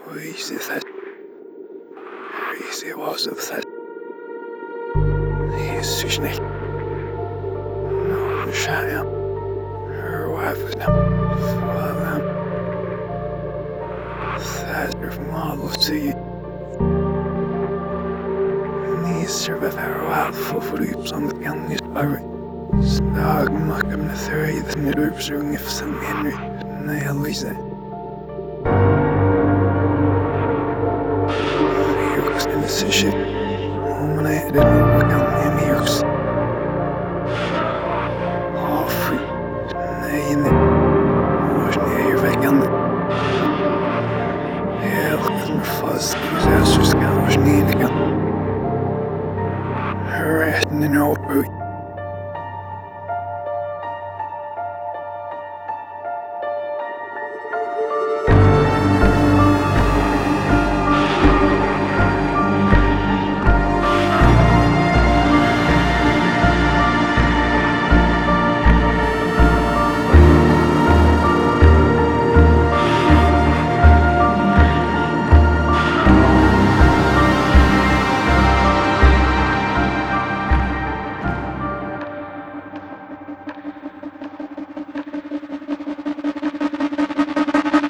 Easy that. Easy was of that. He's Sushnik. No, Shaya. Her wife was now. Father. That her mom will see. These serve her wild for groups on the county spirit. Stag makam na thirty the middle pursuing if some Henry. Nay, Lisa. Yux in the ship. When I had it, I can't hear me. Yux. Oh, free. Nay, in the ocean, you're back on the. Yeah, look at my fuzz. These astros, cows, need to go. Her ass in the old boot.